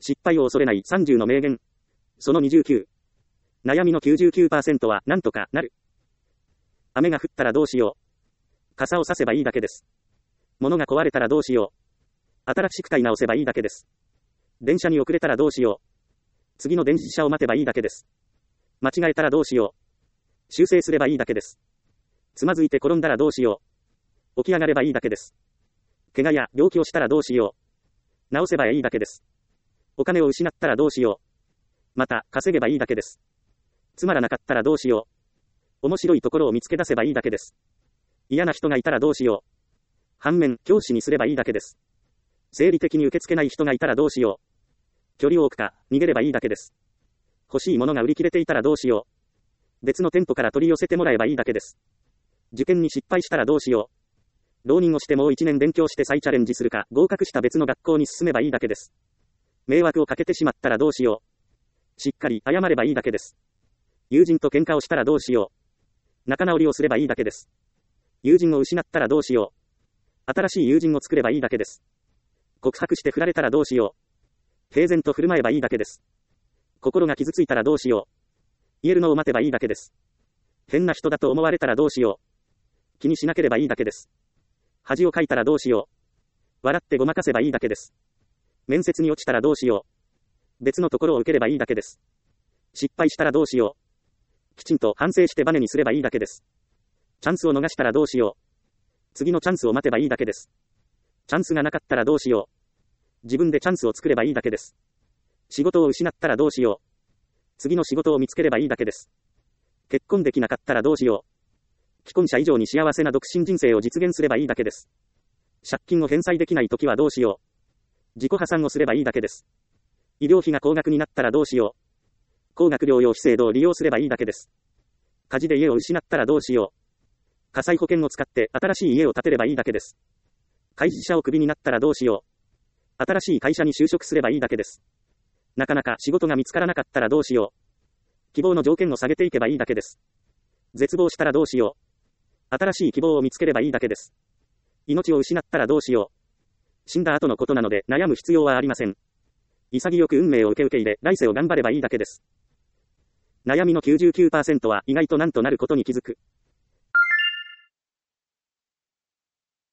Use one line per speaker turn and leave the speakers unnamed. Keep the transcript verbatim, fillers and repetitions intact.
失敗を恐れないさんじゅうの名言。そのにじゅうきゅう。悩みの きゅうじゅうきゅうパーセント はなんとかなる。雨が降ったらどうしよう。傘を差せばいいだけです。物が壊れたらどうしよう。新しく買い直せばいいだけです。電車に遅れたらどうしよう。次の電子車を待てばいいだけです。間違えたらどうしよう。修正すればいいだけです。つまずいて転んだらどうしよう。起き上がればいいだけです。怪我や病気をしたらどうしよう。治せばいいだけです。お金を失ったらどうしよう。また、稼げばいいだけです。つまらなかったらどうしよう。面白いところを見つけ出せばいいだけです。嫌な人がいたらどうしよう。反面、教師にすればいいだけです。生理的に受け付けない人がいたらどうしよう。距離を置くか、逃げればいいだけです。欲しいものが売り切れていたらどうしよう。別の店舗から取り寄せてもらえばいいだけです。受験に失敗したらどうしよう。浪人をしてもう一年勉強して再チャレンジするか、合格した別の学校に進めばいいだけです。迷惑をかけてしまったらどうしよう。しっかり謝ればいいだけです。友人と喧嘩をしたらどうしよう。仲直りをすればいいだけです。友人を失ったらどうしよう。新しい友人を作ればいいだけです。告白して振られたらどうしよう。平然と振る舞えばいいだけです。心が傷ついたらどうしよう。言えるのを待てばいいだけです。変な人だと思われたらどうしよう。気にしなければいいだけです。恥をかいたらどうしよう。笑ってごまかせばいいだけです。面接に落ちたらどうしよう。別のところを受ければいいだけです。失敗したらどうしよう。きちんと反省してバネにすればいいだけです。チャンスを逃したらどうしよう。次のチャンスを待てばいいだけです。チャンスがなかったらどうしよう。自分でチャンスを作ればいいだけです。仕事を失ったらどうしよう。次の仕事を見つければいいだけです。結婚できなかったらどうしよう。既婚者以上に幸せな独身人生を実現すればいいだけです。借金を返済できないときはどうしよう。自己破産をすればいいだけです。医療費が高額になったらどうしよう。高額療養費制度を利用すればいいだけです。火事で家を失ったらどうしよう。火災保険を使って新しい家を建てればいいだけです。会社をクビになったらどうしよう。新しい会社に就職すればいいだけです。なかなか仕事が見つからなかったらどうしよう。希望の条件を下げていけばいいだけです。絶望したらどうしよう。新しい希望を見つければいいだけです。命を失ったらどうしよう。死んだ後のことなので悩む必要はありません。潔く運命を受け受け入れ、来世を頑張ればいいだけです。悩みの きゅうじゅうきゅうパーセント は意外となんとなることに気づく。